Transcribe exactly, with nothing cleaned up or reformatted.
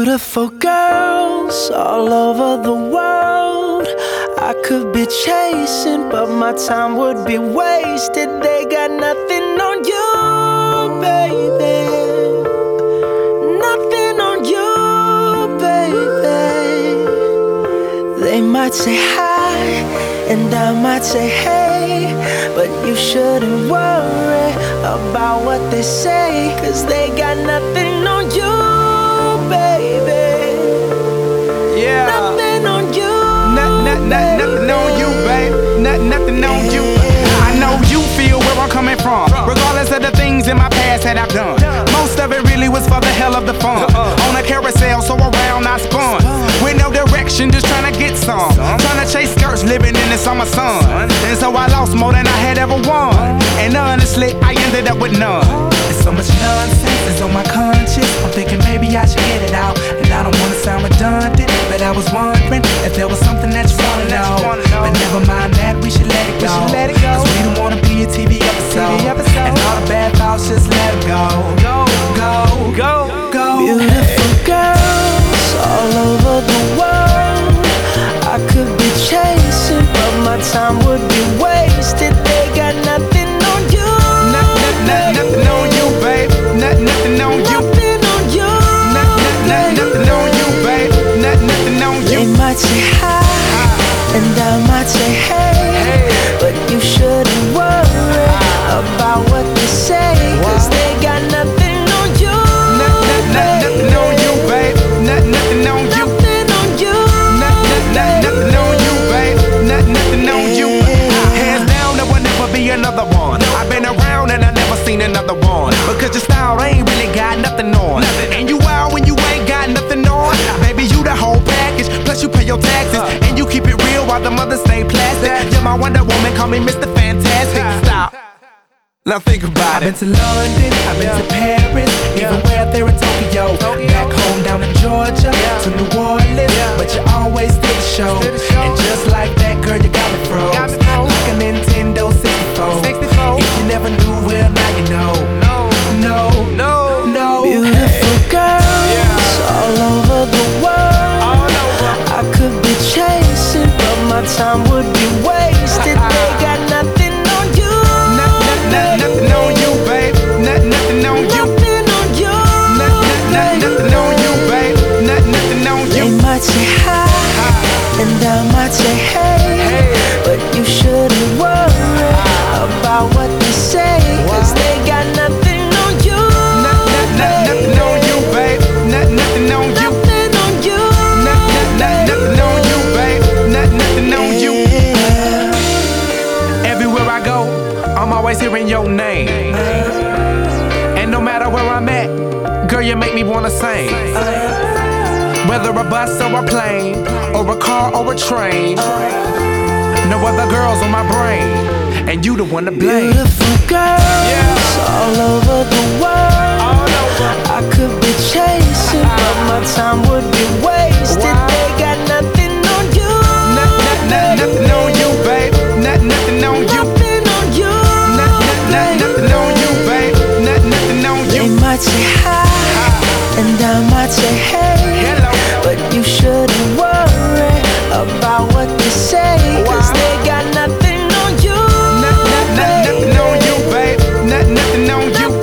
Beautiful girls all over the world. I could be chasing, but my time would be wasted. They got nothing on you, baby. Nothing on you, baby. They might say hi, and I might say hey, but you shouldn't worry about what they say, 'cause they got nothing on you, baby. Yeah. Nothing on you. Not, not, not, nothing on you, babe. Not, nothing on you. I know you feel where I'm coming from, regardless of the things in my past that I've done. Most of it really was for the hell of the fun. On a carousel, so around I spun. With no direction, just trying to get some. Trying to chase skirts, living in the summer sun. And so I lost more than I had ever won. And honestly, I ended up with none. There's so much nonsense is on my conscience. I'm thinking maybe I should get it out. And I don't wanna sound redundant, but I was wondering if there was something that you wanna know. But never mind that, we should let it go. Cause we don't wanna be a T V episode. And all the bad thoughts, just let it go. Go, go, go, go. Beautiful girls all over the world. I could be chasing, but my time would be wasted. They got nothing on you. Not, not, not, nothing on you, babe. Not, nothing on you. Nothing on you. Not, not, not, nothing on you, babe. Not, nothing on you. They might say hi, and I might say hey, but you shouldn't worry about what they say, 'cause they got nothing on you. Not, not, not, nothing on you, babe. Not, nothing on you. Nothing on you. Not, not, not, nothing on you, babe. Not, nothing on you. Hands down, there will never be another one. I've been around and I never seen another one. Because your style ain't really got nothing on. And you wild when you ain't got nothing on. Baby, you the whole package. Plus you pay your taxes. And you keep it real while the mothers stay plastic. You're my Wonder Woman, call me Mister Fantastic. Stop. Now think about it. I've been to London, I've been to Paris, even where there in Tokyo. Back home down in Georgia, to New Orleans, but you always did the show. And just like that, girl, you got me froze, like a Nintendo sixty-four. If you never knew, well now you know. No, no, no. Beautiful girls all over the world. I could be chasing, but my time would be wasted. They got nothing on you. Not, not, not, nothing on you, babe. Not, nothing on you. Nothing on you. Not, not, not, nothing on you, babe. Not, nothing on you. They might say hi, and I might say hey, but you shouldn't worry about what they say, 'cause they got nothing on you. Not, not, not, nothing on you, babe. Not, nothing on you. Nothing on you. Not, not, not, nothing on you, babe. Not, nothing on you. Everywhere I go, I'm always hearing your name. And no matter where I'm at, girl, you make me wanna sing. Whether a bus or a plane, or a car or a train, no other girls on my brain, and you the one to blame. Beautiful girls all over the world. I could be chasing, but my time would be wasted. They got nothing on you. Not, not, not, nothing on you, babe. Not, nothing on you. Nothing on you. Not, not, not, nothing on you, babe. Not, nothing on you. They might say hi, and I might say hey, Hello. but you shouldn't worry about what they say, 'cause they got nothing on you. Not, not, not, nothing on you, babe. Not, nothing on you.